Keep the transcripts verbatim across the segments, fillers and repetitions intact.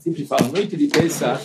sempre falo, noite de Pesach,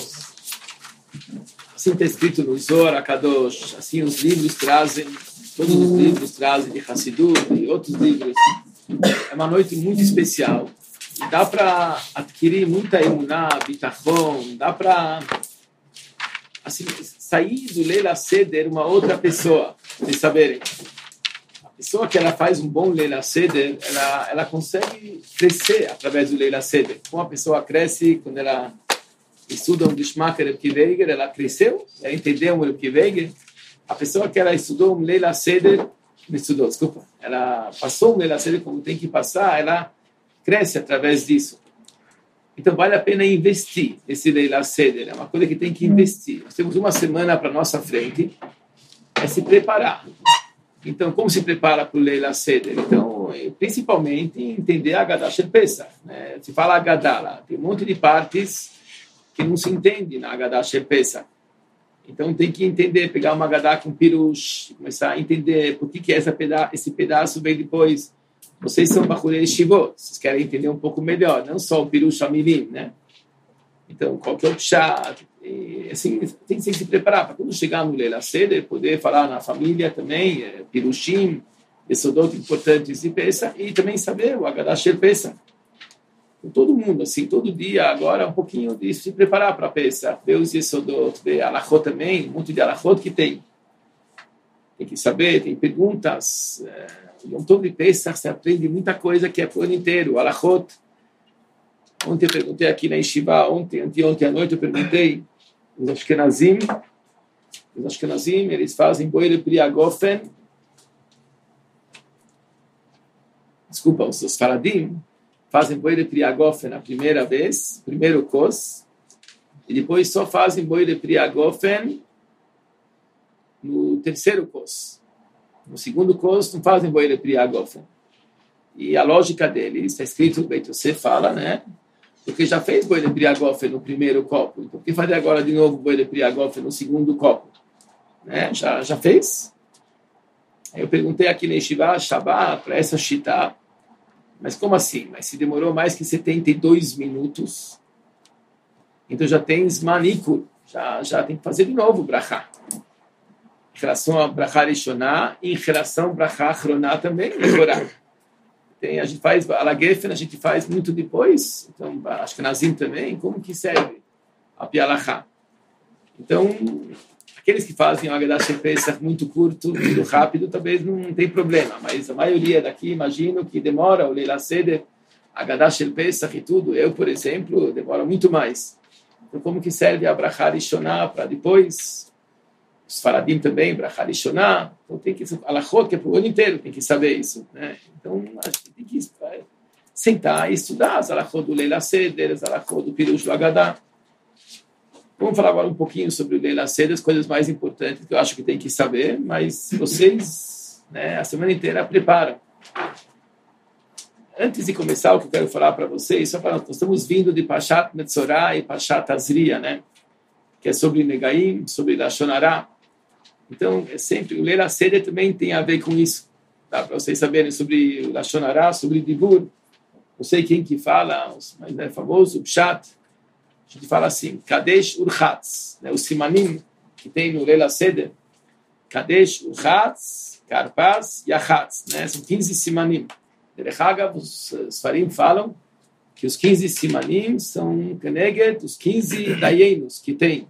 assim está escrito no Zohar HaKadosh, assim os livros trazem, todos os livros trazem de Hassidut e outros livros. É uma noite muito especial. Dá para adquirir muita emuná, bitachon, dá para assim, sair do Leila Seder uma outra pessoa, vocês saberem. A pessoa que ela faz um bom Leila Seder, ela, ela consegue crescer através do Leila Seder. Como a pessoa cresce quando ela estuda um Geschmack Rebbe Weiger, ela cresceu, ela entendeu um Rebbe Weiger. A pessoa que ela estudou um Leila Seder, não estudou, desculpa, ela passou um Leila Seder como tem que passar, ela cresce através disso. Então, vale a pena investir esse Leila Seder. É uma coisa que tem que investir. Nós temos uma semana para a nossa frente, é se preparar. Então, como se prepara para o Leila Seder? Então, principalmente, entender a Haggadah Shel Pesach. Né? Se fala Haggadah lá, tem um monte de partes que não se entende na Haggadah Shel Pesach. Então, tem que entender, pegar uma Haggadah com pirush, começar a entender por que, que essa peda- esse pedaço vem depois. Vocês são Bachurei Shivot, vocês querem entender um pouco melhor, não só o pirush Amilim, né? Então, qual que é o pshat? E, assim, tem que se preparar para quando chegar no Leila Seder, poder falar na família também, é, pirushim, esodot importantes de Pesach, e também saber o Haggadah Shel Pesach. Com todo mundo, assim, todo dia, agora, um pouquinho de se preparar para Pesach, ver os esodot, ver alachot também, um monte de alachot que tem. Tem que saber, tem perguntas. É, Yom Tov de Pesach, você aprende muita coisa que é para o ano inteiro, o alachot. Ontem eu perguntei aqui na Yeshiva, ontem, ontem à noite eu perguntei, os Ashkenazim, os Ashkenazim, eles fazem Boire Priagofen, desculpa, os Faradim, fazem Boire Priagofen a primeira vez, primeiro kos, e depois só fazem Boire Priagofen no terceiro kos. No segundo kos não fazem Boire Priagofen. E a lógica deles, está escrito, bem, você fala, né? Porque já fez Boire Priagofen no primeiro copo. Então, por que fazer agora de novo Boire Priagofen no segundo copo? Né? Já, já fez? Aí eu perguntei aqui na Yeshiva, Shabbat, para essa Shita, mas como assim? Mas se demorou mais que setenta e dois minutos, então já tem Zmanikur, já, já tem que fazer de novo Brachá. Em relação a Brachá Rishoná, e em relação a Brachá Achroná também, melhorar. Tem, a gente faz a Lagefen, a gente faz muito depois, então acho que Nazim também, como que serve a Pialachá? Então, aqueles que fazem o Haggadah Shel Pesach muito curto, muito rápido, talvez não tem problema, mas a maioria daqui, imagino que demora o Leila Seder, Haggadah Shel Pesach e tudo, eu, por exemplo, demora muito mais. Então, como que serve a Brachá Rishoná para depois? Os Faradim também, Brachá Rishoná, então tem que, alachot, que é para o ano inteiro, tem que saber isso, né? Então, a gente tem que sentar e estudar as alachot do Leila Seder, as alachot do Pirush do Haggadah. Vamos falar agora um pouquinho sobre o Leila Seder, as coisas mais importantes que eu acho que tem que saber, mas vocês, né, a semana inteira preparam. Antes de começar, o que eu quero falar para vocês, só para nós estamos vindo de Pashat Metzorah e Pashat Azria, né? Que é sobre Negaim, sobre Lashon Hara. Então, é sempre, o Leila Seder também tem a ver com isso. Tá? Para vocês saberem sobre o Lashon Hara, sobre Dibur. Não sei quem que fala, mas é famoso, o Pshat. A gente fala assim, Kadesh Urchatz, né? O Simanim que tem no Leila Seder. Kadesh Urchatz, Karpas e Achatz, né? São quinze Simanim. Derech Hagav, os Sfarim falam que os quinze Simanim são Keneged, os quinze Dayenos que tem.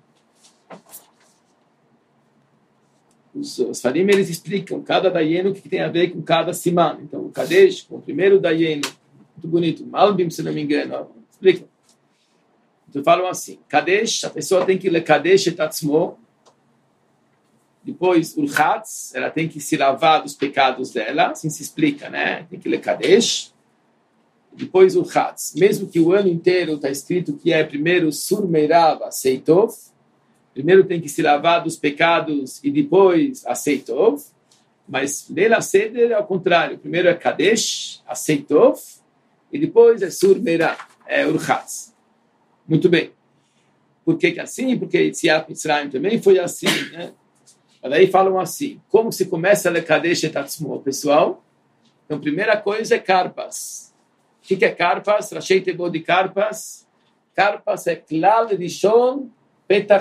Os, os Farim, eles explicam cada Dayeno o que tem a ver com cada Siman. Então, o Kadesh, com o primeiro Dayeno, muito bonito, Malbim, se não me engano, explicam. Então, falam assim, Kadesh, a pessoa tem que ler Kadesh et Atzmo, depois, Urchatz, ela tem que se lavar dos pecados dela, assim se explica, né? Tem que ler Kadesh, depois Urchatz. Mesmo que o ano inteiro está escrito que é primeiro Surmeirav Aceitov, primeiro tem que se lavar dos pecados e depois Aceitov, mas Leila Seder é ao contrário, primeiro é Kadesh, Aceitov, e depois é Surmeirav, é Urchatz. Muito bem. Por que que é assim? Porque Yetziat Mitzrayim também foi assim, né? Mas aí falam assim, como se começa a ler Kadesh et Atzmo, pessoal? Então, primeira coisa é Karpas. O que é Karpas? Rashei Tevot de Karpas. Karpas é Klal Rishon Petach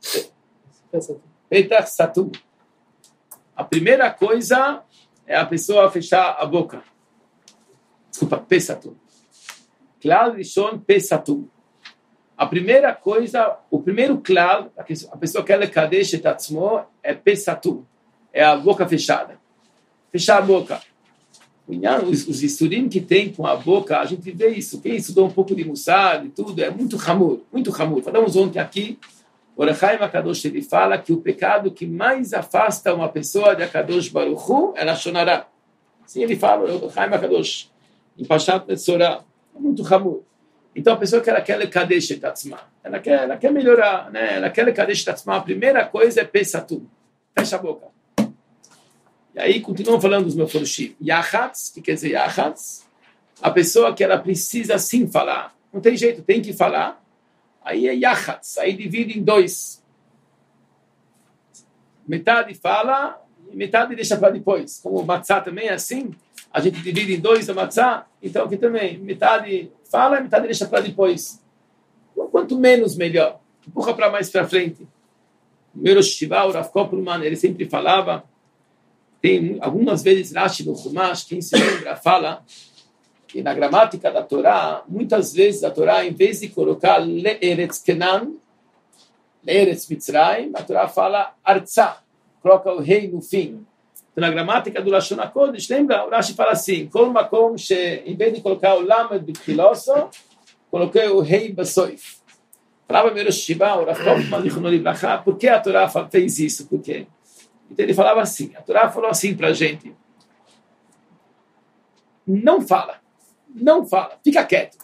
Satum. A primeira coisa é a pessoa fechar a boca. Desculpa, Pesatum. Klal Rishon Pesatum. A primeira coisa, o primeiro klal, a pessoa que ela kadesh et atzmo, é Pesatum. É a boca fechada. Fechar a boca. Os, os estudim que tem com a boca, a gente vê isso. Quem estudou um pouco de Mussar e tudo, é muito hamur, muito hamur. Falamos ontem aqui, o Rechaim HaKadosh, ele fala que o pecado que mais afasta uma pessoa de HaKadosh Baruch Hu é a Shonará. Assim ele fala, o Rechaim HaKadosh, em Pashat Metzorah, é muito hamur. Então a pessoa que ela quer Kadesh et Atzma, ela quer, ela quer melhorar, né? Ela quer Kadesh et Atzma, a primeira coisa é Pesatum. Fecha a boca. E aí continuam falando dos meus forushim. Yachatz, que quer dizer Yachatz? A pessoa que ela precisa sim falar. Não tem jeito, tem que falar. Aí é Yachatz, aí divide em dois. Metade fala e metade deixa para depois. Como o matzah também é assim, a gente divide em dois a matzah, então aqui também, metade fala e metade deixa para depois. Quanto menos, melhor. Empurra para mais para frente. O meu Rosh Yeshiva, o Rav Koppelman, ele sempre falava, tem algumas vezes Rashi no Chumash, quem se lembra, fala que na gramática da Torá, muitas vezes a Torá, em vez de colocar Le'eretz Kenan, Le'eretz Mitzrayim, a Torá fala Artzah, coloca o rei no fim. Então, na gramática do Lashon HaKodesh, lembra? O Rashi fala assim, Kol makom she, em vez de colocar o Lamed B'tchiloso, coloquei o rei Basoif. Falava meu Rosh Yeshiva, o Rav Koppelman, Zichrono Livracha, por que a Torá fez isso? Por quê? Então ele falava assim, a Torá falou assim para a gente, não fala, não fala, fica quieto.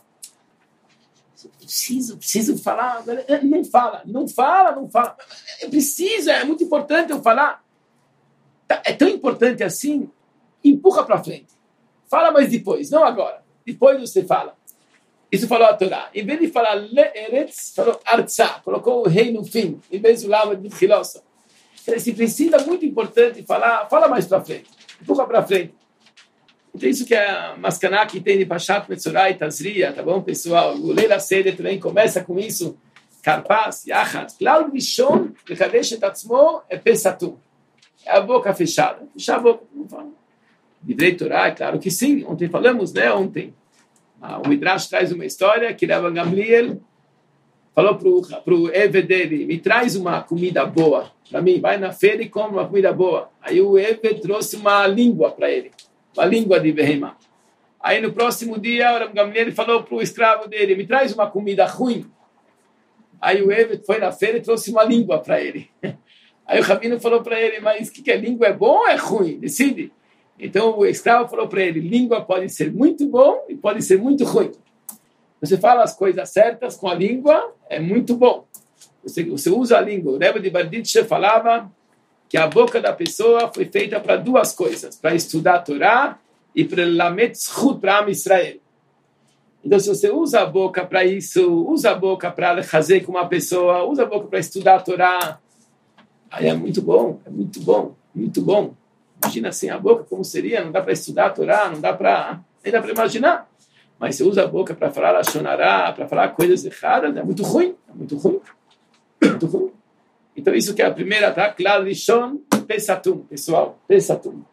Preciso, preciso falar, não fala, não fala, não fala. Eu preciso, é muito importante eu falar. É tão importante assim, empurra para frente. Fala mais depois, não agora. Depois você fala. Isso falou a Torá. Em vez de falar Le'eretz, falou Artzah, colocou o rei no fim, em vez do lado de Chilosa. Se precisa, muito importante falar, fala mais para frente, empurra para frente. Então isso que a Maskaná que tem de Pashat Metzorah e Tazria, tá bom, pessoal? O Leila Seder também começa com isso, Karpas, Yachat, Klal Rishon, Kadesh et Atzmo, é Pesatum. É a boca fechada. Fechar a boca, não fala. Divrei Torá, é claro que sim. Ontem falamos, né, ontem. Ah, o Midrash traz uma história que Rav Gamliel falou para o Eved dele, me traz uma comida boa para mim, vai na feira e come uma comida boa. Aí o Eved trouxe uma língua para ele, uma língua de Behemá. Aí no próximo dia o Rav Gamliel falou para o escravo dele, me traz uma comida ruim. Aí o Eved foi na feira e trouxe uma língua para ele. Aí o Rabino falou para ele, mas o que, que é? Língua é bom ou é ruim? Decide. Então o escravo falou para ele, língua pode ser muito bom e pode ser muito ruim. Você fala as coisas certas com a língua, é muito bom. Você, você usa a língua. O Rebbe de Barditcher falava que a boca da pessoa foi feita para duas coisas, para estudar a Torá e para lamet zchut para Am Israel. Então, se você usa a boca para isso, usa a boca para fazer com uma pessoa, usa a boca para estudar a Torá, aí é muito bom, é muito bom, muito bom. Imagina assim a boca, como seria, não dá para estudar a Torá, não dá para, nem dá para imaginar. Mas se usa a boca para falar a Shonará, para falar coisas erradas, é muito ruim, é muito ruim, é muito ruim. Então isso que é a primeira, tá? Klal Rishon, Pesatum, pessoal, Pesatum.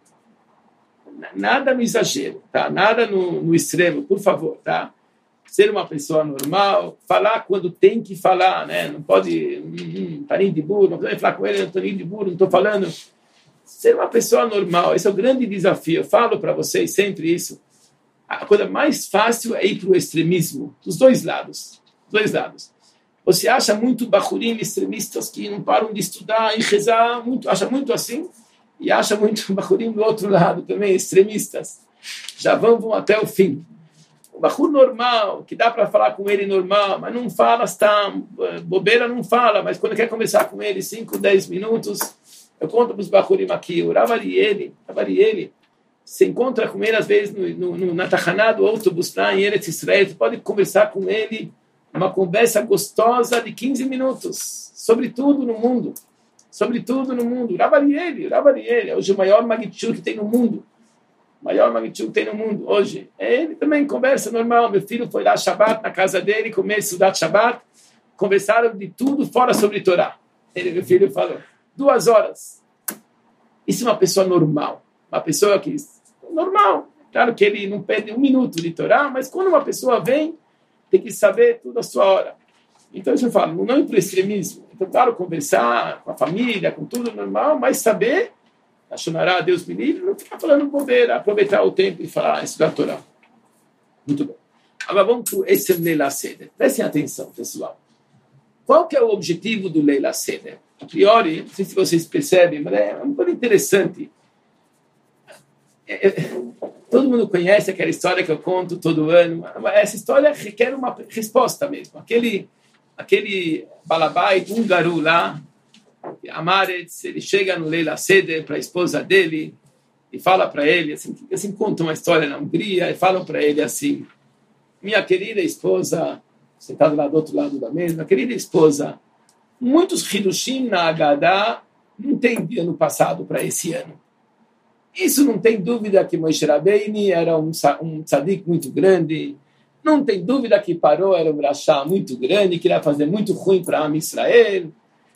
Nada no exagero, tá? Nada no, no extremo, por favor, tá? Ser uma pessoa normal, falar quando tem que falar, né? Não pode, hum, tarim de burro, não pode falar com ele, tarim de burro, não estou falando. Ser uma pessoa normal, esse é o grande desafio. Eu falo para vocês sempre isso. A coisa mais fácil é ir para o extremismo, dos dois lados, dois lados. Você acha muito bachurim extremistas que não param de estudar e rezar, muito, acha muito assim, e acha muito bachurim do outro lado também, extremistas. Já vão, vão até o fim. O bachur normal, que dá para falar com ele normal, mas não fala, está bobeira, não fala, mas quando quer conversar com ele cinco, dez minutos, eu conto para os bachurim aqui, o Rav Arieli, Rav Arieli, você encontra com ele, às vezes, no, no, na Tachaná do autobus lá em Eretz Israel, você pode conversar com ele, uma conversa gostosa de quinze minutos, sobre tudo no mundo, sobre tudo no mundo. Rav Arieli, Rav Arieli, é hoje o maior magnitude que tem no mundo. maior magnitude que tem no mundo hoje. Ele também conversa normal. Meu filho foi lá Shabbat na casa dele, começou a estudar Shabbat, conversaram de tudo fora sobre Torá. Ele, meu filho, falou, duas horas. Isso é uma pessoa normal. Uma pessoa que... Normal. Claro que ele não perde um minuto de Torá, mas quando uma pessoa vem, tem que saber tudo a sua hora. Então, eu falo, não ir para o extremismo. Então, claro, conversar com a família, com tudo normal, mas saber, achonará, Deus me livre, não ficar falando bobeira, aproveitar o tempo e falar, ah, estudar a Torá. Muito bem. Agora vamos para esse Leila Seder. Prestem atenção, pessoal. Qual que é o objetivo do Leila Seder? A priori, não sei se vocês percebem, mas é uma coisa interessante. É, é, todo mundo conhece aquela história que eu conto todo ano. Essa história requer uma resposta mesmo. Aquele, aquele balabai húngaro lá, Amaretz, ele chega no Leila Seder para a esposa dele e fala para ele, assim, assim conta uma história na Hungria, e falam para ele assim, minha querida esposa, sentada lá do outro lado da mesa, minha querida esposa, muitos Hidushim na Haggadah não tem de ano passado para esse ano. Isso não tem dúvida que Moshe Rabbeinu era um, um tzadik muito grande, não tem dúvida que Paró era um rachá muito grande, que ia fazer muito ruim para Am Israel.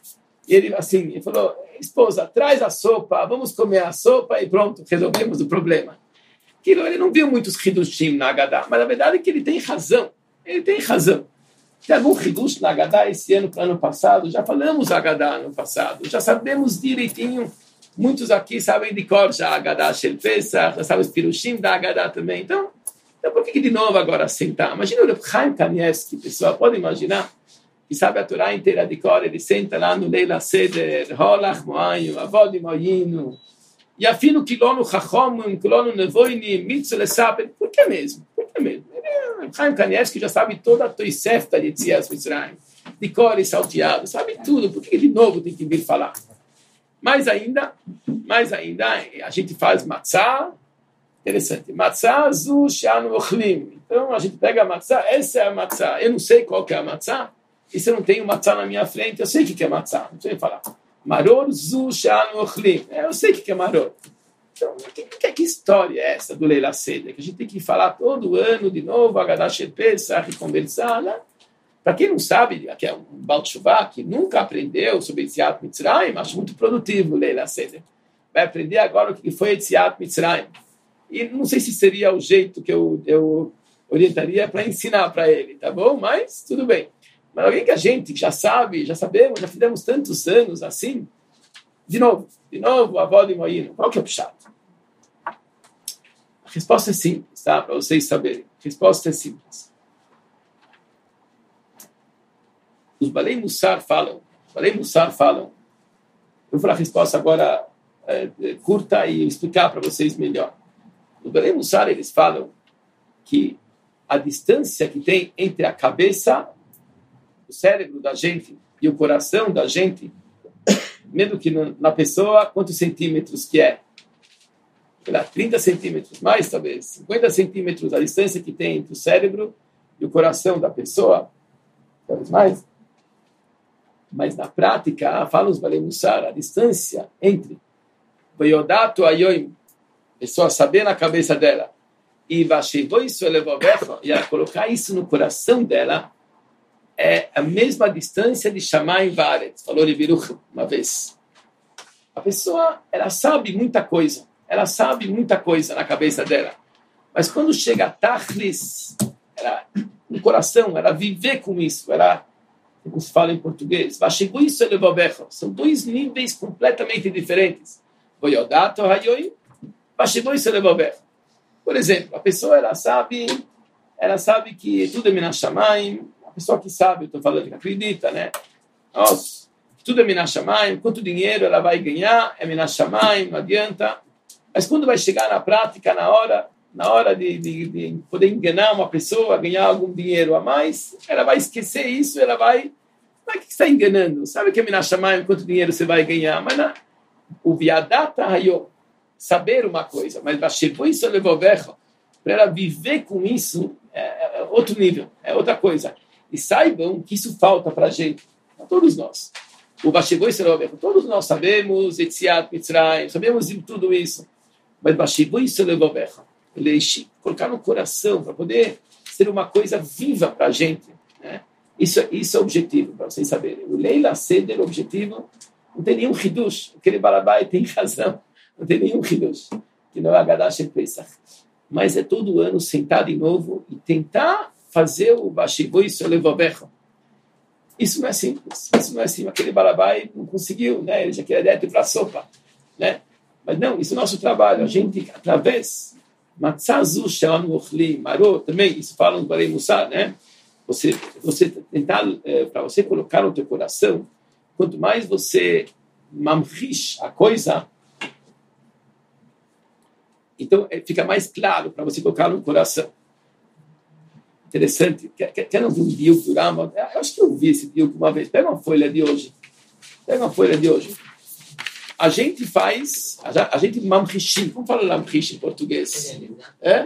E ele assim, ele falou, esposa, traz a sopa, vamos comer a sopa e pronto, resolvemos o problema. Aquilo, ele não viu muitos Hidushim na Haggadah, mas a verdade é que ele tem razão, ele tem razão. Tem algum Hidush na Haggadah esse ano para ano passado? Já falamos Haggadah ano passado, já sabemos direitinho. Muitos aqui sabem de cor já a Haggadah Shel Pesach, já sabem os Pirushim da Haggadah também. Então, então, por que de novo agora sentar? Imagina o Reb Chaim Kanievski, pessoal, pode imaginar, que sabe a Torá inteira de cor, ele senta lá no Leila Seder, Holach Moainu, Avod Moainu, e afino Kilono Chachomim, Kilono Nevoini, Mitzu Lesaper. Por que mesmo? Por que mesmo? O Reb Chaim Kanievski já sabe toda a Toisefta de Tzias Mitzrayim, de cor e salteado, sabe tudo. Por que de novo tem que vir falar? Mais ainda, mais ainda, a gente faz matzah, interessante, matzah zu she'anu ochlim. Então, a gente pega a matzah, essa é a matzah. Eu não sei qual que é a matzah, e se eu não tenho matzah na minha frente, eu sei o que é matzah, não sei falar. Maror zu she'anu ochlim. Eu sei o que é maror. Então, que, que, que história é essa do Leila Seder? Que a gente tem que falar todo ano de novo, Haggadah Shel Pesach, conversar, né? Para quem não sabe, que é um Baal Teshuvah, que nunca aprendeu sobre Yetziat Mitzrayim, acho muito produtivo Leila Seder. Vai aprender agora o que foi Yetziat Mitzrayim. E não sei se seria o jeito que eu, eu orientaria para ensinar para ele, tá bom? Mas tudo bem. Mas alguém que a gente já sabe, já sabemos, já fizemos tantos anos assim, de novo, de novo, a avó de Moino, qual que é o chato? A resposta é simples, tá? Para vocês saberem. A resposta é simples. Os Balei Mussar falam, os Balei Mussar falam, eu vou falar a resposta agora é, curta e explicar para vocês melhor. Os Balei Mussar, eles falam que a distância que tem entre a cabeça, o cérebro da gente e o coração da gente, mesmo que na pessoa, quantos centímetros que é? trinta centímetros, mais talvez, cinquenta centímetros a distância que tem entre o cérebro e o coração da pessoa, talvez mais. Mas na prática, fala os Balei Mussar, a distância entre Voyodato Ayoim, pessoa saber na cabeça dela, e Vashevoi Solevovecho, e ela colocar isso no coração dela, é a mesma distância de Shamayim Varetz, falou de Biruch uma vez. A pessoa, ela sabe muita coisa, ela sabe muita coisa na cabeça dela, mas quando chega a Tachlis, ela, no coração, ela vive com isso, ela, como se fala em português, são dois níveis completamente diferentes. Por exemplo, a pessoa, ela sabe, ela sabe que tudo é Minas Shamayim, a pessoa que sabe, eu estou falando que acredita, né? Nossa, tudo é Minas Shamayim, quanto dinheiro ela vai ganhar, é Minas Shamayim, não adianta. Mas quando vai chegar na prática, na hora, na hora de, de, de poder enganar uma pessoa, ganhar algum dinheiro a mais, ela vai esquecer isso, ela vai... Mas o que está enganando? Sabe que é Minas Shamayim, quanto dinheiro você vai ganhar? Mas na, o Viadata Hayom, saber uma coisa, mas Vashevoi Solevovecho, para ela viver com isso, é, é outro nível, é outra coisa. E saibam que isso falta para a gente, para todos nós. O Vashevoi Solevovecho, todos nós sabemos, Yetziat Mitzrayim, sabemos de tudo isso. Mas Bashivui Selevovecha. Colocar no coração para poder ser uma coisa viva para a gente. Né? Isso, isso é o objetivo, para vocês saberem. O Leila Seder, o objetivo, não tem nenhum hidush. Aquele Balabai tem razão. Não tem nenhum hidush. Que não é Haggadah Shel Pesach. Mas é todo ano sentar de novo e tentar fazer o Bashivui Selevovecha. Isso não é simples. Isso não é simples. Aquele Balabai não conseguiu, né? Ele já queria direto para a sopa. Né? Mas não, isso é o nosso trabalho. A gente, através... Matzazu Shalom Ochli, Marô, também, isso fala no Barei Mussar, né? Você, você tentar, é, para você colocar no teu coração, quanto mais você mamrish a coisa, então é, fica mais claro para você colocar no coração. Interessante. Quer, quer, quer ouvir um diuk do Rambam? Eu acho que eu vi esse diuk uma vez. Pega uma folha de hoje. Pega uma folha de hoje. A gente faz, a, a gente mamrishim, como fala mamrish em português? É?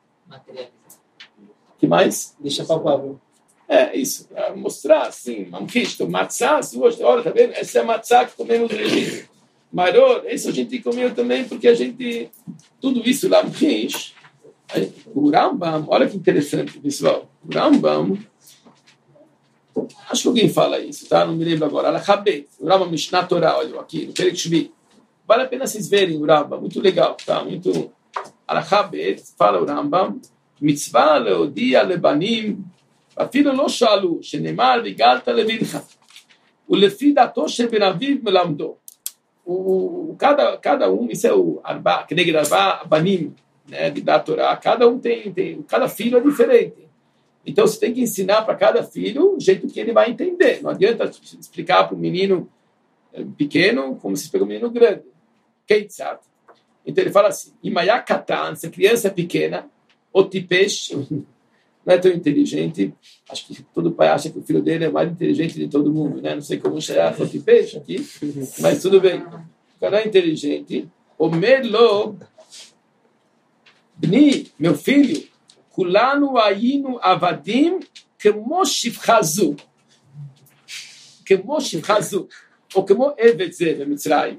Que mais? Deixa palpável. É, isso. Mostrar, assim, mamrish, então matzah, olha, tá vendo? Essa é a matzah que comemos no Egito. Maror, isso a gente comeu também, porque a gente, tudo isso, mamrish, o Rambam, olha que interessante, pessoal. O Rambam, acho que alguém fala isso, tá? Não me lembro agora. Al-Habet, o Rambam Mishnah Torah, olha aqui, no Perek Shvi. Vale a pena vocês verem o Rambam, muito legal, tá? Muito. Al-Habet, fala o Rambam, mitzvah leodia lebanim, afilo lo shalu, shenemar vigalta levincha, ulefi dato sheben aviv melamdo. O cada cada um, isso é o arba, que negra arba banim, né? De da Torá, cada um tem, tem, cada filho é diferente. Então, você tem que ensinar para cada filho o jeito que ele vai entender. Não adianta explicar para um menino pequeno como se explica um menino grande. Quem sabe? Então, ele fala assim, Imayá Katan, se a criança é pequena, o tipesh, não é tão inteligente, acho que todo pai acha que o filho dele é mais inteligente de todo mundo, né? Não sei como chegar o tipesh aqui, mas tudo bem. O cara é inteligente. O melo, bni, meu filho, Kulanu ayinu avadim kemo shivchazu. Kemo shivchazu. Ou kemo evet ze b'Mitzrayim.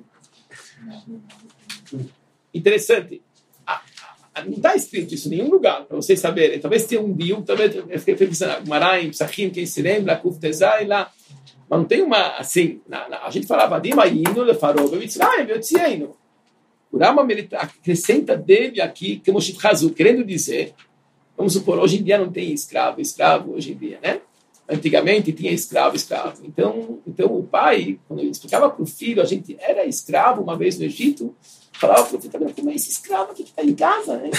Interessante. Ah, ah, não está escrito isso em nenhum lugar, para vocês saberem. Talvez tenha um diu, talvez eu fiquei pensando, Maraim, Psachim, quem se lembra, Kuf Tezai lá. Mas não tem uma, assim, na, na, a gente falava, avadim ayinu lefarov b'Mitzrayim, yotzienu. O Rambam acrescenta dele aqui, kemo shivchazu, querendo dizer, vamos supor, hoje em dia não tem escravo, escravo hoje em dia, né? Antigamente tinha escravo, escravo. Então, então o pai, quando ele explicava para o filho, a gente era escravo uma vez no Egito, falava para o filho, tá vendo como é esse escravo aqui que está em casa, né?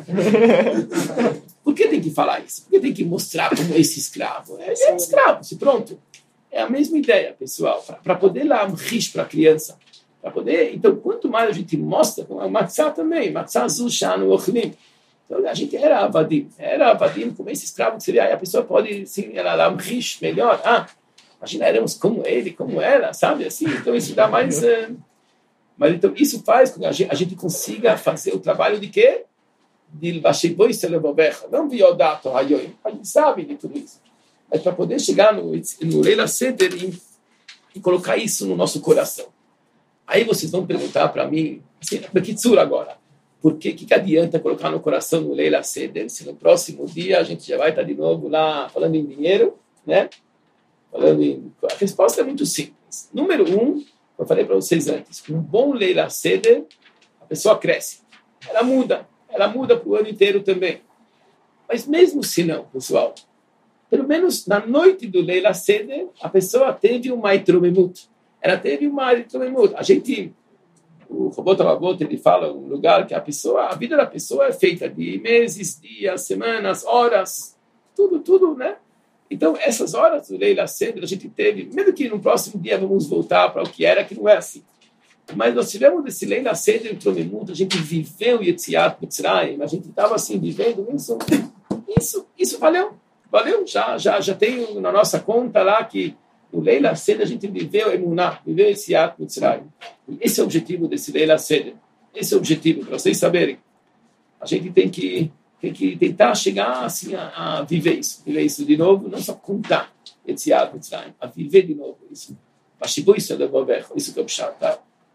Por que tem que falar isso? Por que tem que mostrar como é esse escravo? Ele é escravo, se pronto. É a mesma ideia, pessoal, para poder lá um rish para a criança. Para poder, então, quanto mais a gente mostra, como a matzah também, matzah azul, shanu, ochlim. Então, a gente era avadim, era avadim, como esse escravo que seria, aí a pessoa pode, sim, ela lá um rish melhor, ah, imagina, éramos como ele, como ela, sabe, assim, então isso dá mais, uh, mas então isso faz com que a gente, a gente consiga fazer o trabalho de quê? De vashivoi selevovecha, não viodato hayoim, a gente sabe de tudo isso, mas para poder chegar no, no Leila Seder e, e colocar isso no nosso coração. Aí vocês vão perguntar para mim, assim, Bekitsur agora, por que, que adianta colocar no coração no Leila Seder, se no próximo dia a gente já vai estar de novo lá falando em dinheiro, né? Falando em... A resposta é muito simples. Número um, eu falei para vocês antes, um bom Leila Seder, a pessoa cresce. Ela muda, ela muda para o ano inteiro também. Mas mesmo se não, pessoal, pelo menos na noite do Leila Seder, a pessoa teve uma itromemut. Ela teve uma itromemut. A gente... O Robot Alabot, ele fala um lugar que a pessoa, a vida da pessoa é feita de meses, dias, semanas, horas, tudo, tudo, né? Então, essas horas do Leila Seder, a gente teve, mesmo que no próximo dia vamos voltar para o que era, que não é assim. Mas nós tivemos esse Leila Seder em Tromemut, a gente viveu Yetziat Mitzrayim, a gente estava assim, vivendo isso, isso, isso valeu, valeu, já, já, já tem na nossa conta lá que no Leila Seder a gente viveu Emuná, viveu esse ato Mitzrayim. Esse é o objetivo desse Leila Seder. Esse é o objetivo, para vocês saberem. A gente tem que, tem que tentar chegar assim, a, a viver isso. Viver isso de novo, não só contar esse ato Mitzrayim, a viver de novo isso. Isso que é o Pshat, tá?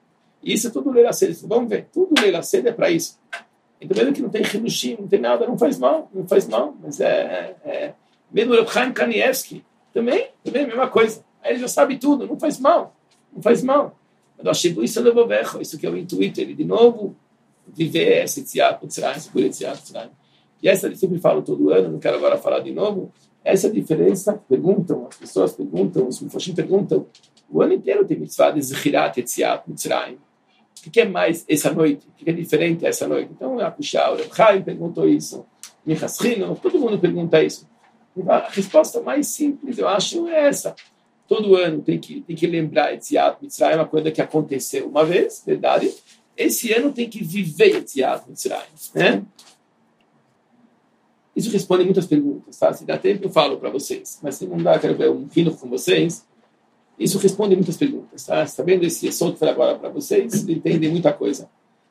E isso é tudo Leila Seder. Vamos ver, tudo Leila Seder é para isso. Então, mesmo que não tem Hidushim, não tem nada, não faz mal, não faz mal. Mas é... é mesmo o Reb Chaim Kanievski, também, também a mesma coisa. Aí ele já sabe tudo, não faz mal, não faz mal. Eu achei isso é levovecho, isso que é o intuito, ele de novo viver esse teatro, esse teatro. E essa eu sempre falo todo ano, não quero agora falar de novo, essa diferença, perguntam, as pessoas perguntam, os mufoshim perguntam, o ano inteiro tem mitzvah de Zechirat Yetziat Mitzrayim. O que é mais essa noite? O que é diferente essa noite? Então, a Puxá, o Reb Chaim perguntou isso, Minchas Chinuch, todo mundo pergunta isso. A resposta mais simples, eu acho, é essa. Todo ano tem que, tem que lembrar Yetziat Mitzrayim, uma coisa que aconteceu uma vez, verdade? Esse ano tem que viver Yetziat Mitzrayim, né? Isso responde muitas perguntas, tá? Se dá tempo, eu falo para vocês. Mas se não dá, quero ver um fino com vocês. Isso responde muitas perguntas, tá? Está vendo esse solto agora para vocês? Entendem muita coisa.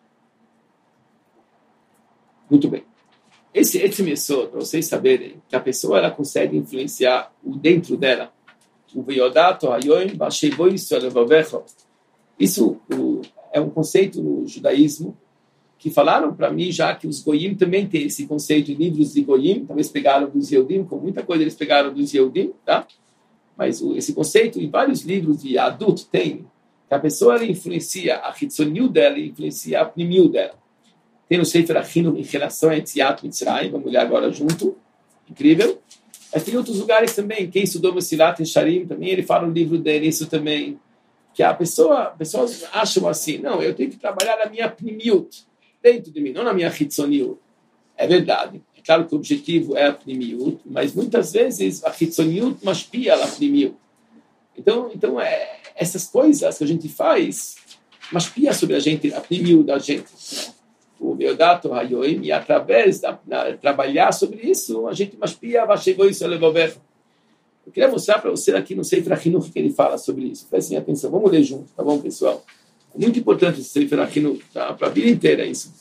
Muito bem. Esse esse mesor, para vocês saberem que a pessoa ela consegue influenciar o dentro dela. O veiodato hayoim bashevoi solevavecho. Isso o, é um conceito no judaísmo que falaram para mim já que os goyim também têm esse conceito em livros de goyim, talvez pegaram dos Yehudim, com muita coisa eles pegaram dos Yehudim, tá? Mas o, esse conceito em vários livros de adulto tem, que a pessoa ela influencia a hitzoniu dela e influencia a pnimiu dela. Tem no Sefer Achinu em relação a Yetziat Mitzrayim, vamos olhar agora junto, incrível. Mas tem outros lugares também, quem estudou Mesilat Yesharim também, ele fala no livro dele isso também, que a pessoa, pessoas acham assim, não, eu tenho que trabalhar na minha pnimiut, dentro de mim, não na minha hitzoniut. É verdade, é claro que o objetivo é a pnimiut, mas muitas vezes a hitzoniut maspia a pnimiut. Então, então é, essas coisas que a gente faz, maspia sobre a gente, a pnimiut da gente. O Veodato Hayoim, e através de trabalhar sobre isso, a gente maspia, chegou isso a levar. Eu queria mostrar para você aqui no Sefer Achinuch que ele fala sobre isso. Prestem atenção, vamos ler junto, tá bom, pessoal? É muito importante esse Sefer Achinuch, tá? Para a vida inteira isso.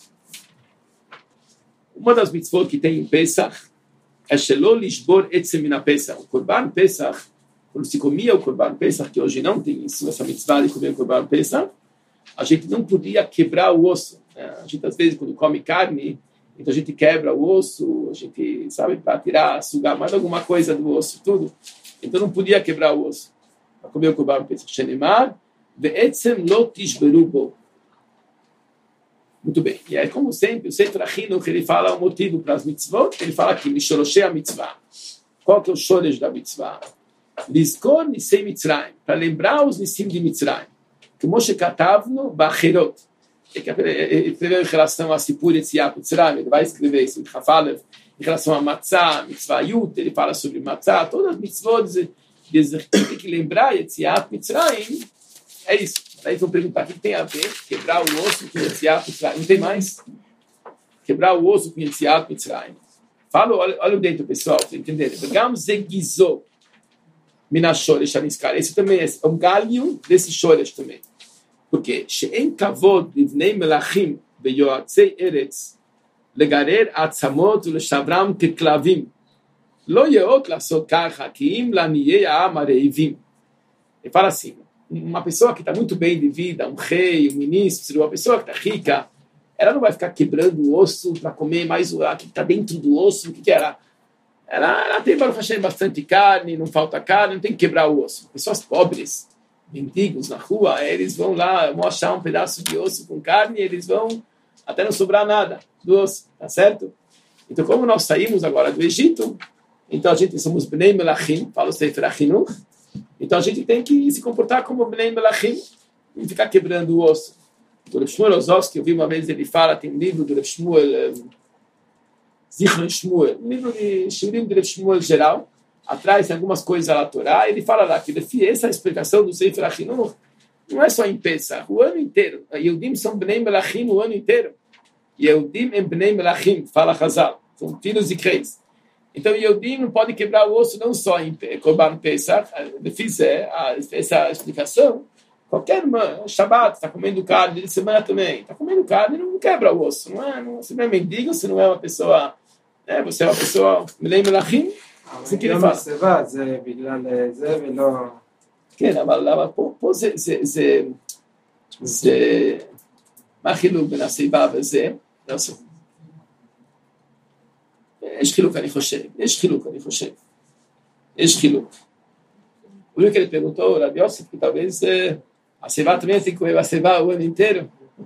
Uma das mitzvot que tem em Pesach é Shelo Lishbor Etzem Min Pesach. O Korban Pesach, quando se comia o Korban Pesach, que hoje não tem isso, essa mitzvah de comer o Korban Pesach, a gente não podia quebrar o osso. A gente, às vezes, quando come carne, então a gente quebra o osso, a gente, sabe, para tirar, sugar mais alguma coisa do osso, tudo. Então não podia quebrar o osso. Para comer o Korban Pesach. Shenemar, ve'etzem lo tishberu bo. Muito bem. E aí, como sempre, o Sefer Achinuch, ele fala o motivo para as mitzvot, ele fala aqui, Mishoroshei a mitzvah. Qual que é o shoresh da mitzvah? Lizkor nisei Mitzrayim, para lembrar os nisim de Mitzrayim. Que Moshe Katavno ba'cherot. Ele escreveu em relação a Sipur Yetziat Mitzrayim, ele vai escrever isso em Chafalev, em relação a Matzah, Mitzvah Yut, ele fala sobre Matzah, todas as mitzvot, tem que lembrar Yetziat Mitzrayim, é isso. Aí vão perguntar, o que tem a ver quebrar o osso com Yetziat Mitzrayim? Não tem mais. Quebrar o osso com Yetziat Mitzrayim. Fala, olha, olha o dentro, pessoal, para entenderem. Gam Zegizô Minashoresh Aniskar. Esse também é um galho desse shoresh também. Porque she'en kavod livnei melachim veyoatzei eretz legarer atzamot uleshavram keklavim lo yeot lasot kacha ki im laniyei ha'am hareivim. Ele fala assim, uma pessoa que está muito bem de vida, um rei, um ministro, uma pessoa que está rica, ela não vai ficar quebrando o osso para comer mais o que está dentro do osso. O que, que era? Ela, ela tem bastante carne, não falta carne, não tem que quebrar o osso. Pessoas pobres, mendigos na rua, eles vão lá, vão achar um pedaço de osso com carne, eles vão até não sobrar nada do osso, tá certo? Então, como nós saímos agora do Egito, então a gente somos Bnei Melachim, fala o Sefer Achinuch, então a gente tem que se comportar como Bnei Melachim e ficar quebrando o osso. O Reb Shmuel Ozovsky, eu vi uma vez, ele fala, tem um livro do Reb Shmuel, um, Zichron Shmuel, um livro de Shurim do Reb Shmuel geral, atrás tem algumas coisas da Torá, ele fala lá que essa explicação do Sefer Achinuch não é só em Pesach, o ano inteiro. Yehudim são Bnei Melachim o ano inteiro. Yehudim em Bnei Melachim, fala Chazal, são filhos de reis. Então Yehudim não pode quebrar o osso não só em Korban Pesach, fiz essa explicação, qualquer Shabbat, está comendo carne, de semana também, está comendo carne, não quebra o osso, não é? Não, você não é mendigo, você não é uma pessoa, né? Você é uma pessoa Bnei Melachim, assim que ele fala. כן, אבל פה זה, זה, זה, זה, מה החילוק בין הסיבה וזה? לא עושה. יש חילוק, אני חושב. יש חילוק, אני חושב. יש חילוק. O que ele perguntou, Rabi Yosef, que talvez uh, a Seva também tem que comer a Seva o ano inteiro.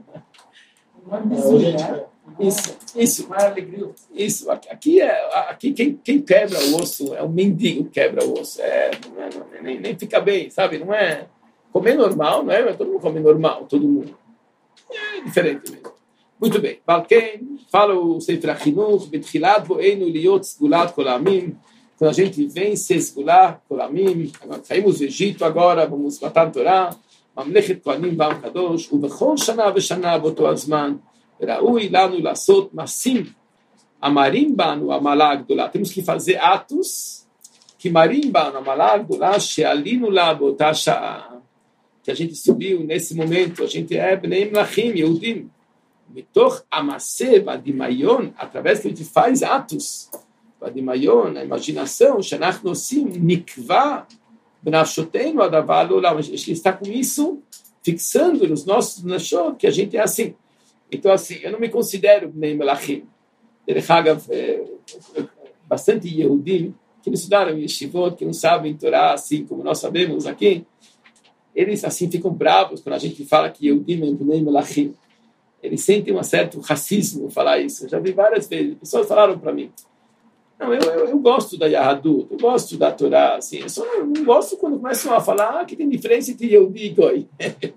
Isso, isso. Isso. Aqui, é, aqui quem, quem quebra o osso é o mendigo que quebra o osso. É, não é, nem, nem fica bem, sabe? Não é comer normal, não é? Todo mundo come normal, todo mundo. É diferente mesmo. Muito bem. Balken, fala o Sefer HaChinuch, Betchilat Boeinu Liot Sgulat Kolamim. Quando a gente vem se esgular, Kolamim, saímos do Egito agora, vamos matar a Torá, Mamlechet Kohanim Bam Kadosh, ובכל שנה ושנה באותו הזמן, ראוי לנו לעשות מעשים, המרים בנו המעלה הגדולה. Temos que fazer atos que marim banu, a מעלה הגדולה, שעלינו לה באותה שעה, que a gente subiu nesse momento, a gente é בני מלכים, יהודים, מתוך המעשה והדמיון, através que a gente faz atos, בדמיון, האימג'ינציה, שאנחנו עושים, נקבע בנפשותנו הדבר לעולם. A gente está com isso fixando nos nossos nashot que a gente é assim. Então, assim, eu não me considero nem melachim. Derech Hagav, bastante Yehudim, que não estudaram em Yeshivot, que não sabem Torá, assim como nós sabemos aqui, eles, assim, ficam bravos quando a gente fala que Yehudim é nem melachim. Eles sentem um certo racismo falar isso. Eu já vi várias vezes. Pessoas falaram para mim, não, eu, eu, eu gosto da Yahadut, eu gosto da Torá, assim, eu só não, não gosto quando começam a falar ah, que tem diferença entre Yehudi e Goi.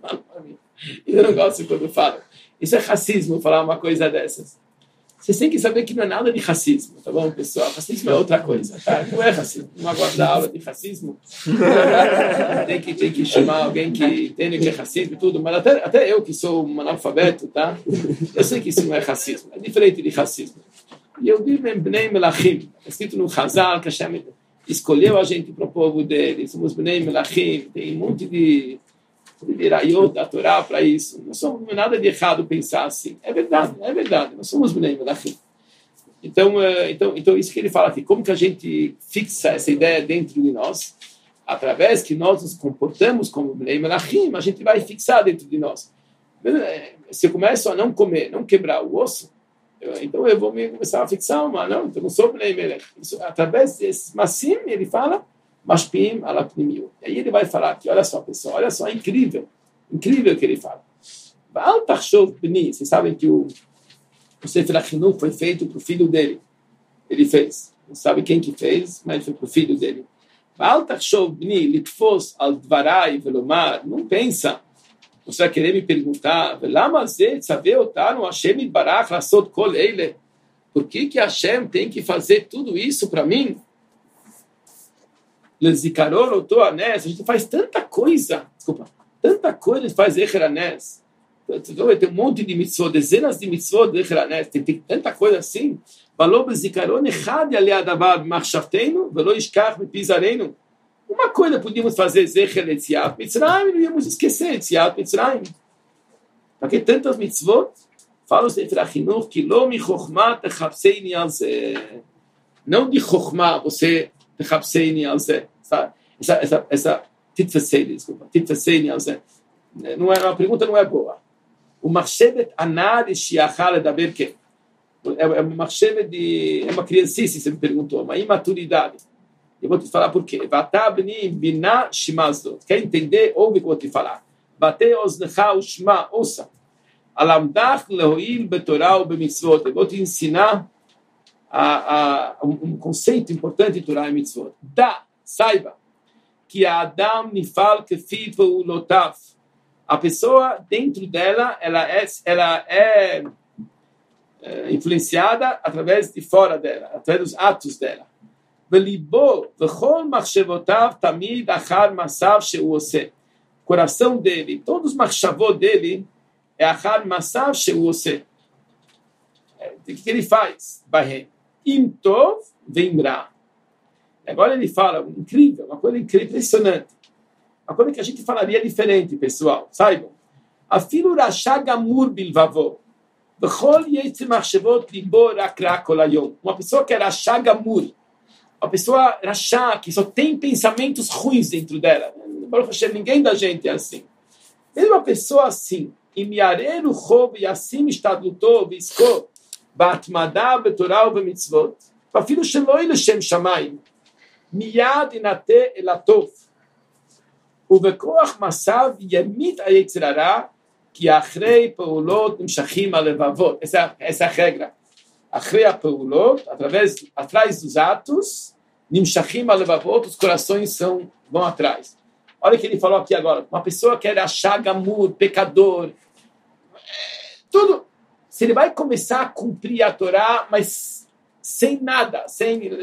Eu não gosto quando falam. Isso é racismo, falar uma coisa dessas. Vocês têm que saber que não é nada de racismo, tá bom, pessoal? Racismo é outra coisa, tá? Não é racismo. Não aguarda aula de racismo. tem, que, tem que chamar alguém que entende o que é racismo e tudo, mas até, até eu que sou um analfabeto, tá? Eu sei que isso não é racismo, é diferente de racismo. Yehudim הם בני מלכים, escrito no Chazal, que Hashem escolheu a gente para o povo dele, somos bnei melachim, tem um monte de virayot da Torá para isso, não somos nada de errado pensar assim, é verdade, é verdade, nós somos bnei melachim. Então, então, então isso que ele fala aqui, como que a gente fixa essa ideia dentro de nós, através que nós nos comportamos como bnei melachim, a gente vai fixar dentro de nós. Se eu começo a não comer, não quebrar o osso, Eu, então eu vou me começar a fixar uma, não, então não sou bnei melech. Através desses massim, ele fala, mashpim ala pnimiut. E aí ele vai falar aqui, olha só, pessoal, olha só, é incrível, incrível o que ele fala. Ba'al tachshov bni, vocês sabem que o, o Sefer HaChinuch foi feito para o filho dele. Ele fez, não sabe quem que fez, mas foi para o filho dele. Ba'al tachshov bni, litfos al dvarai velomar, não pensa, você vai querer me perguntar, por que que Hashem tem que fazer tudo isso para mim? A gente faz tanta coisa, desculpa, tanta coisa, a gente faz Echer Hanes. Tem um monte de mitzvot, dezenas de mitzvot de Echer Hanes, tem, tem tanta coisa assim. Uma coisa podíamos fazer, Zecher Etziat Mitzrayim, não íamos esquecer Etziat Mitzrayim. Porque tantas mitzvot, fala o Sefer HaChinuch, que lo mi chokhmah techapseini al zeh. Não de chokhmah, você techapseini al zeh. Essa, essa, essa, titfeseini, desculpa, titfeseini al zeh. Não é, a pergunta não é boa. O machshevet anar shiachal edaber que é uma machshevet de, é uma criancice, você me perguntou, uma imaturidade. Eu vou te falar por quê. Quer entender? Ouve o que eu vou te falar. Ouça. Eu vou te ensinar a, a, um conceito importante em Torá e Mitzvot. Dá, saiba, que a Adam nifal kefit ve'ulotav. A pessoa, dentro dela, ela é, ela é, é influenciada através de fora dela, através dos atos dela. Coração dele, todos os machshavot dele é achar masav sheu ose. O que ele faz? Im tov veim ra. Agora ele fala, incrível, uma coisa incrível, impressionante. Uma coisa que a gente falaria diferente, pessoal. Saibam. Afilu rasha gamur bilvavo. Bechol yetzi machshavot libo rak ra kol hayom. Uma pessoa que é rasha gamur, a pessoa rachá, que só tem pensamentos ruins dentro dela. Ninguém da gente é assim. Mesmo uma pessoa assim, imiareru chov yasim ishtadluto v'izko b'atmada b'torah u'b'mitzvot v'afilu shelo l'shem shamayim miyad inate el hatov ובכוח מסב ימית היצר הרע, כי אחרי פעולות נמשכים הלבבות. Essa, essa é a regra. אחרי הפעולות, através, atrás dos atos, נמשכים הלבבות, os corações são, vão atrás. Olha o que ele falou aqui agora. Uma pessoa quer achar gamur, pecador, tudo. Se ele vai começar a cumprir a Torá, mas sem nada, sem... Ele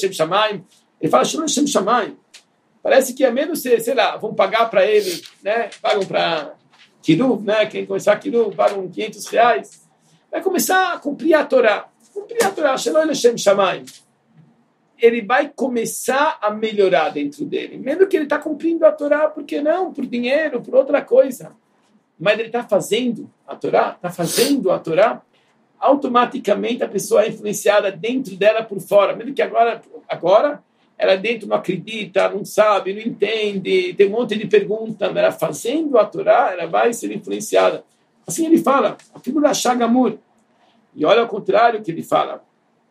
fala, Shem Shamayim. Parece que é menos, sei lá, vão pagar para ele, né? Pagam para Kiruv, né? Quem começar Kiruv, pagam quinhentos reais. Vai começar a cumprir a Torá. Cumprir a Torá, Shem Shamayim. Ele vai começar a melhorar dentro dele. Mesmo que ele está cumprindo a Torá, por que não? Por dinheiro, por outra coisa. Mas ele está fazendo a Torá, está fazendo a Torá, automaticamente a pessoa é influenciada dentro dela por fora. Mesmo que agora... agora ela dentro não acredita, não sabe, não entende, tem um monte de perguntas, mas ela fazendo a Torá, ela vai ser influenciada. Assim ele fala, a figura Shagamur. E olha ao contrário que ele fala.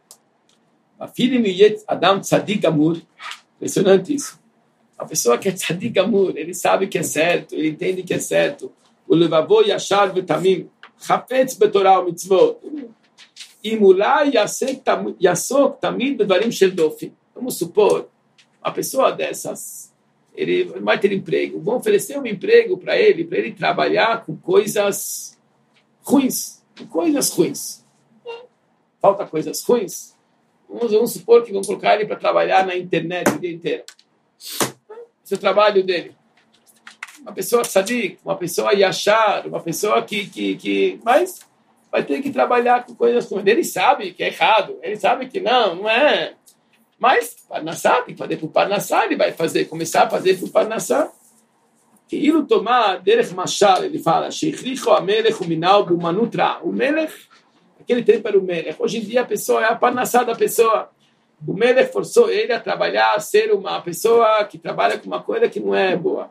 A filha Miyet Adam Tzadik Gamur. Impressionante isso. A pessoa que é Tzadik Gamur, ele sabe que é certo, ele entende que é certo. O Levavô Yashar V'Tamim, Chafetz B'Torah Mitzvot. Imulai Yasok Tamid B'Dvarim Shel Dofim. Vamos supor, uma pessoa dessas, ele vai ter emprego, vão oferecer um emprego para ele, para ele trabalhar com coisas ruins, com coisas ruins. Falta coisas ruins? Vamos, vamos supor que vão colocar ele para trabalhar na internet o dia inteiro. Esse é o trabalho dele. Uma pessoa tzadik, uma pessoa yashar, uma pessoa que, que, que... Mas vai ter que trabalhar com coisas ruins. Ele sabe que é errado, ele sabe que não, não é... Mas, Parnassá, tem que fazer para o Parnassá, ele vai fazer, começar a fazer para o Parnassá. Que ilu tomar derech mashal, ele fala, sheichricho amelech uminal bumanutra. O melech, aquele tempo era o melech. Hoje em dia a pessoa é a Parnassá da pessoa. O melech forçou ele a trabalhar, a ser uma pessoa que trabalha com uma coisa que não é boa.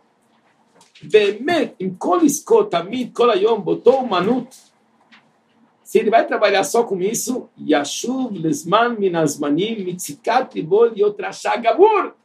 Bemet, im kol isko tamid kol hayom botou umanut. Se ele vai trabalhar só com isso, Yashuv lesman minazmanim mitzikat libol yotrashah gamur.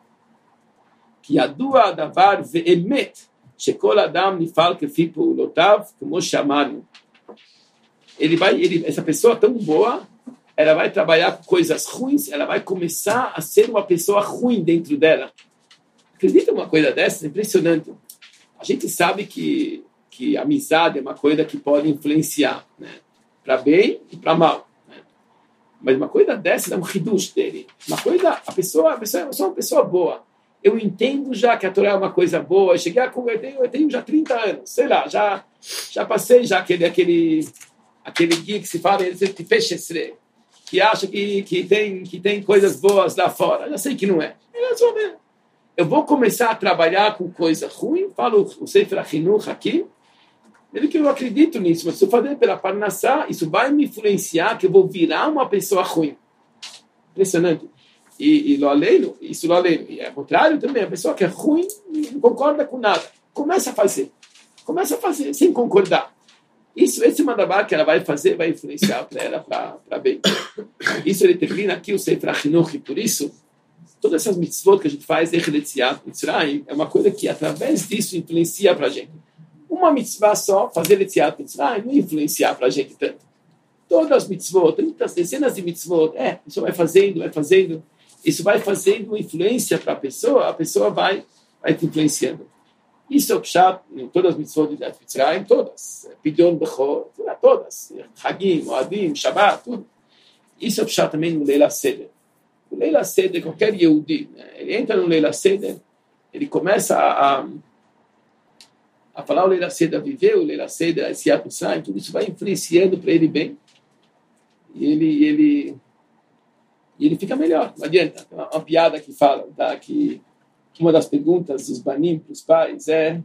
כי ידוע הדבר ואמת שכל אדם נפעל כפי פעולותיו, כמו שאמרנו. Ele vai, ele, essa pessoa tão boa, ela vai trabalhar com coisas ruins, ela vai começar a ser uma pessoa ruim dentro dela. Acredita uma coisa dessa? É impressionante. A gente sabe que, que a amizade é uma coisa que pode influenciar, né? Para bem e para mal. Né? Mas uma coisa dessa é um hidush dele. Uma coisa, a pessoa, a pessoa é só uma pessoa boa. Eu entendo já que a Torá é uma coisa boa. Eu cheguei a converter, eu tenho já trinta anos, sei lá, já, já passei já aquele, aquele, aquele guia que se fala, que acha que, que, tem, que tem coisas boas lá fora. Eu já sei que não é. Eu vou começar a trabalhar com coisa ruim, falo o Sefer HaChinuch aqui, mesmo que eu acredito nisso, mas se eu fazer pela Parnassá, isso vai me influenciar que eu vou virar uma pessoa ruim. Impressionante. E, e lo aleino, isso lo aleino. E é o contrário também, a pessoa que é ruim não concorda com nada. Começa a fazer. Começa a fazer, sem concordar. Isso, esse mandabar que ela vai fazer, vai influenciar para ela, para bem. Isso ele termina aqui, o Sefer HaChinuch, e por isso, todas essas mitzvot que a gente faz, é uma coisa que, através disso, influencia para a gente. Uma mitzvah só, fazer Letziat Mitzrayim, não influenciar para a gente tanto. Todas as mitzvot, tantas dezenas de mitzvot, é, isso vai fazendo, vai fazendo, isso vai fazendo influência para a pessoa, a pessoa vai, vai te influenciando. Isso é o pshat, em todas as mitzvot de Letziat Mitzrayim, todas, Pidyon Bechor, todas, Hagim, Moadim, Shabbat, tudo. Isso é o pshat também no Leila Seder. O Leila Seder, qualquer Yehudi, né? Ele entra no Leila Seder, ele começa a... a a falar o Leila Seder, a viver o Leila Seder, a Yetziat Mitzrayim, tudo isso vai influenciando para ele bem. E ele, ele, e ele fica melhor. Não adianta. Uma, uma piada que fala, tá? que, que uma das perguntas dos banim para os pais é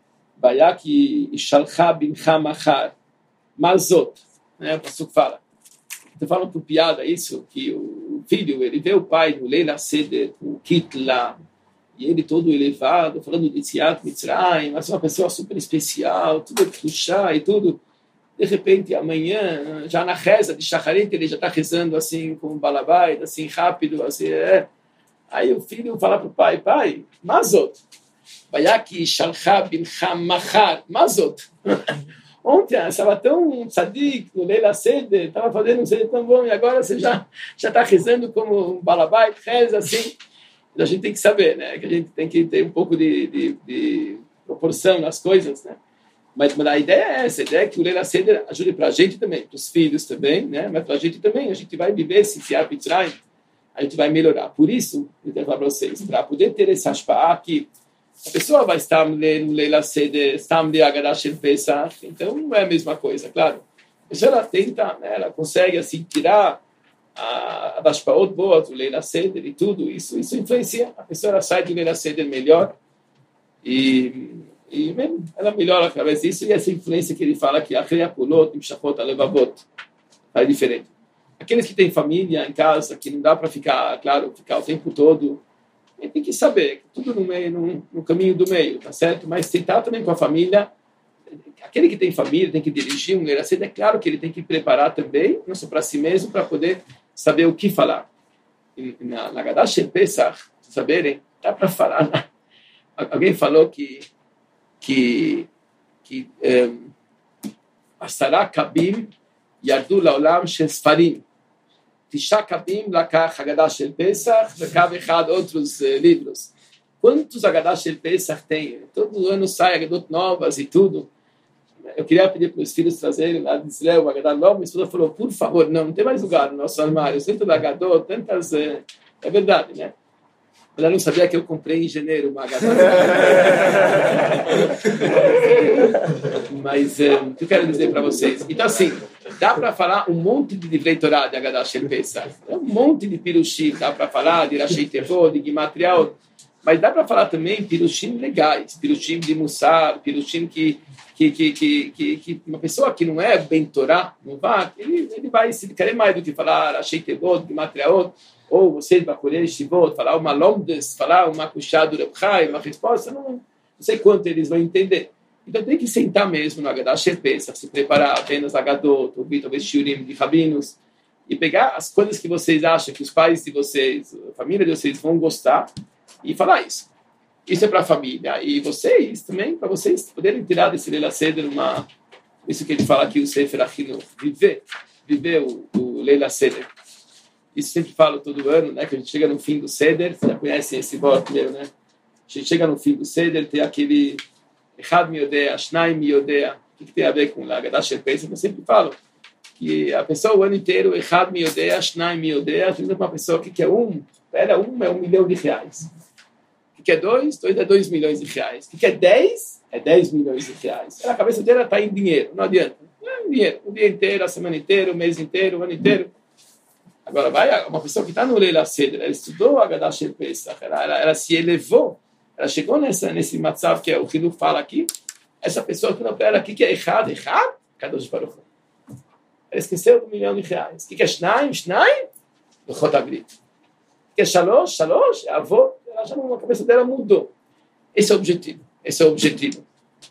Bayak Ishalcha bincha machar mazot. Né? O pastor fala. Então falam por piada isso, que o filho, ele vê o pai no Leila Seder, com o kit lá, e ele todo elevado, falando de Tziat Mitzrayim, mas uma pessoa super especial, tudo puxar e tudo. De repente, amanhã, já na reza de Shacharit, ele já está rezando assim, com um balabait, assim, rápido, assim, é. Aí o filho fala para o pai, pai, Mazot, Vayaki Shalcha Bincha Machar, Mazot. Ontem eu estava tão tzadik, no Leila Seder, estava fazendo um seder tão bom, e agora você já já está rezando como um balabait, reza assim. A gente tem que saber, né? Que a gente tem que ter um pouco de, de, de proporção nas coisas, né? Mas, mas a ideia é essa, a ideia é que o Leila Seder ajude para a gente também, para os filhos também, né? Mas para a gente também, a gente vai viver esse Tziat Mitzrayim, a gente vai melhorar. Por isso, eu quero falar para vocês, para poder ter esse ashpa'ah que a pessoa vai estar lendo Leila Seder, estar lendo Haggadah Shel Pesach, então não é a mesma coisa, claro. A pessoa ela tenta, né? Ela consegue assim tirar a ashpa'ot boas do Leila Seder e tudo, isso, isso influencia. A pessoa ela sai do Leila Seder melhor e, e mesmo, ela melhora através disso, e essa influência que ele fala que a Reapulot, Imshachot, Alevavot, é diferente. Aqueles que têm família em casa, que não dá para ficar, claro, ficar o tempo todo, tem que saber, tudo no meio, no, no caminho do meio, tá certo? Mas tentar também com a família, aquele que tem família, tem que dirigir um Leila Seder, é claro que ele tem que preparar também, não só para si mesmo, para poder saber o que falar. E na na Haggadah Shel Pesach, saberem, dá para falar. Né? Alguém falou que que que Asara Kabim Yardu Laolam Shel Sfarim. Tisha Kabim Lakach Haggadah Shel Pesach, Lakav Echad outros uh, livros. Quantos Haggadah Shel Pesach tem? Todo ano sai Haggadot novas e tudo. Eu queria pedir para os filhos trazerem lá de Israel o Haggadah novo. Minha esposa falou, por favor, não, não tem mais lugar no nosso armário. Dentro da Haggadot, tantas... É, é verdade, né? Ela não sabia que eu comprei em janeiro uma Haggadah. Mas é, o que eu quero dizer para vocês? Então, assim, dá para falar um monte de Divrei Torah de Haggadah Shel Pesach. Um monte de Pirushim. Dá para falar de Rashei Tevot, de Gimatriot. Mas dá para falar também Pirushim legais. Pirushim de Mussar, Pirushim que... Que, que, que, que, que uma pessoa que não é bem Torá, não vai, ele, ele vai se querer mais do que falar Rashei Tevot, Gimatriot, ou você vai colher Shivot, falar uma Lomdes, falar uma Kushá do Reb Chai, uma resposta, não, não sei quanto eles vão entender. Então tem que sentar mesmo no Haggadah Shel Pesach, se preparar apenas Haggadot, ouvir talvez Shiurim de rabinos, e pegar as coisas que vocês acham que os pais de vocês, a família de vocês vão gostar, e falar isso. Isso é para a família. E vocês também, para vocês poderem tirar desse Leila Seder uma... Isso que ele fala aqui, o Sefer Achinuch. Viver. Viver o, o Leila Seder. Isso sempre falo todo ano, né? Que a gente chega no fim do Seder. Vocês já conhecem esse voto meu, né? A gente chega no fim do Seder, tem aquele... Echad miodea, Shnaim miodea. O que tem a ver com o Haggadah Shel Pesach? Eu sempre falo que a pessoa o ano inteiro, Echad miodea, Shnaim miodea, tem uma pessoa que quer um, espera, um é um milhão de reais. O que é dois? Dois é dois milhões de reais. O que é dez? É dez milhões de reais. A cabeça dela está em dinheiro, não adianta. Não é dinheiro. O dia inteiro, a semana inteira, o mês inteiro, o ano inteiro. Agora, vai uma pessoa que está no Leila Seder, ela estudou a Haggadah Shel Pesach, ela, ela, ela se elevou, ela chegou nessa, nesse matzav que é o que Hilu fala aqui, essa pessoa que não pera aqui que é errado, errado, Kadosh Baruch Hu. Ela esqueceu do milhão de reais. O que é Shnaim? Shnaim? Luchot Abrit. O que é Shalosh? Shalosh? É avô. Ela já não, a cabeça dela mudou. Esse é o objetivo. Esse é o objetivo.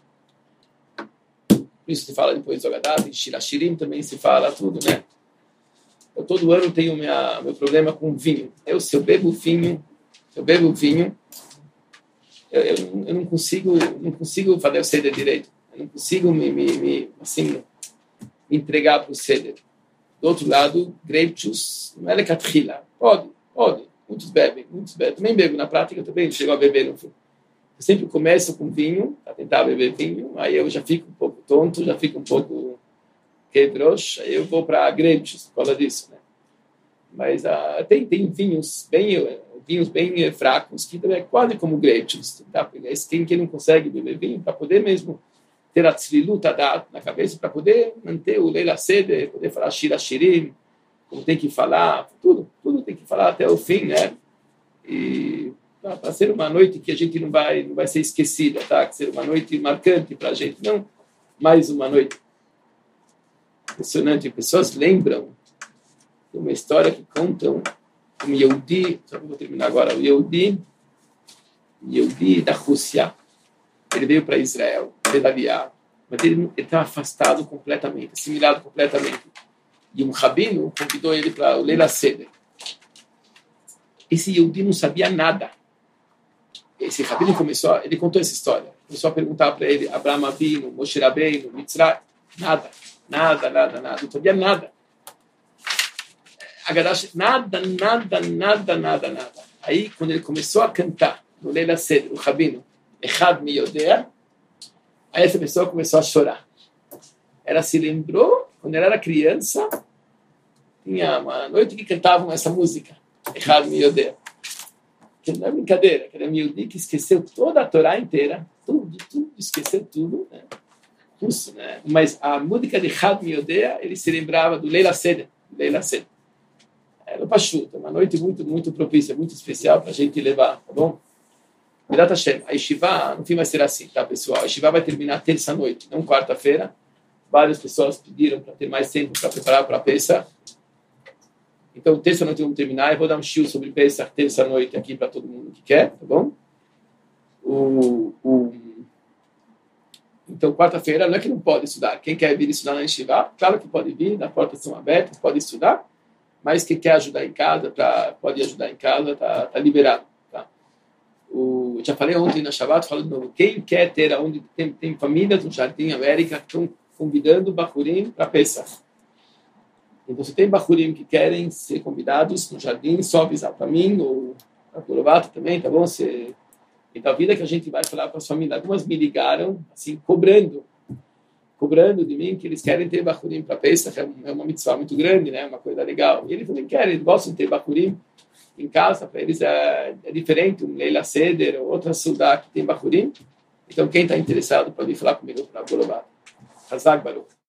Por isso se fala depois do Haggadah, em Shirashirim também se fala tudo, né? Eu todo ano tenho minha, meu problema com vinho. Eu, se eu bebo vinho, se eu bebo vinho, eu, eu, eu não consigo, não consigo fazer o Seder direito. Eu não consigo me, me, me, assim, me entregar para o Seder. Do outro lado, grape juice, não é lecatrila. Pode, pode. Muitos bebem, muitos bebem. Também bebo, na prática também chego a beber no fim. Eu sempre começo com vinho, para tentar beber vinho, aí eu já fico um pouco tonto, já fico um pouco quebroso, aí eu vou para grape juice, por causa disso, né? Mas uh, tem, tem vinhos bem, vinhos bem fracos, que também é quase como grape juice. Tá? Quem, quem não consegue beber vinho, para poder mesmo ter a tzlilut na cabeça, para poder manter o Leila Seder, poder falar Shira Shirim, como tem que falar, tudo, tudo tem que falar até o fim, né? E para ser uma noite que a gente não vai, não vai ser esquecida, tá? Que ser uma noite marcante para a gente, não mais uma noite. Impressionante, pessoas lembram de uma história que contam um Yehudi, só que vou terminar agora, o Yehudi, Yehudi da Rússia. Ele veio para Israel, pedalear, mas ele estava afastado completamente, assimilado completamente. E um rabino convidou ele para o Leila Seder. Esse Yehudi não sabia nada. Esse rabino começou, ele contou essa história. Começou a perguntar para ele, Abraham Avinu, Moshe Rabbeinu, Mitzray, nada, nada, nada, nada, não sabia nada. Agadash, nada, nada, nada, nada, nada. Aí, quando ele começou a cantar no Leila Seder, o rabino, Echad Mi Yodea, aí essa pessoa começou a chorar. Ela se lembrou, quando ela era criança, tinha uma noite que cantavam essa música, Echad Mi Yodea. Que não é brincadeira, que era Yehudi que esqueceu toda a Torá inteira, tudo, tudo, esqueceu tudo, né? Russo, né? Mas a música de Echad Mi Yodea, ele se lembrava do Leila Seder, Leila Seder. Era o Pashut, uma noite muito, muito propícia, muito especial para a gente levar, tá bom? Mirat Hashem, a Yeshiva, no fim vai ser assim, tá, pessoal? A Yeshiva vai terminar terça-noite, não quarta-feira. Várias pessoas pediram para ter mais tempo para preparar para a Pesach. Então, terça-noite vamos terminar. Eu vou dar um shiur sobre Pesach terça-noite aqui para todo mundo que quer, tá bom? O, o... Então, quarta-feira, não é que não pode estudar. Quem quer vir estudar na Yeshiva, claro que pode vir, as portas são abertas, pode estudar. Mas quem quer ajudar em casa, pra, pode ajudar em casa, tá, tá liberado. Tá? O, eu já falei ontem na Shabbat, falo de novo. Quem quer ter, onde tem, tem famílias no Jardim América, estão convidando o Bahurim para Pesach. Então, se tem Bahurim que querem ser convidados no Jardim, só avisar para mim, ou para o Lovato também, tá bom? Se, então, a vida que a gente vai falar para as famílias, algumas me ligaram, assim, cobrando, cobrando de mim que eles querem ter Bahurim para Pesach, é uma mitzvah muito grande, né? Uma coisa legal. E eles também querem, eles gostam de ter Bahurim em casa, para eles é, é diferente, um Leila Seder, ou outra Sudá que tem Bahurim. Então, quem está interessado pode vir falar comigo para o Lovato. Hazak Baruch.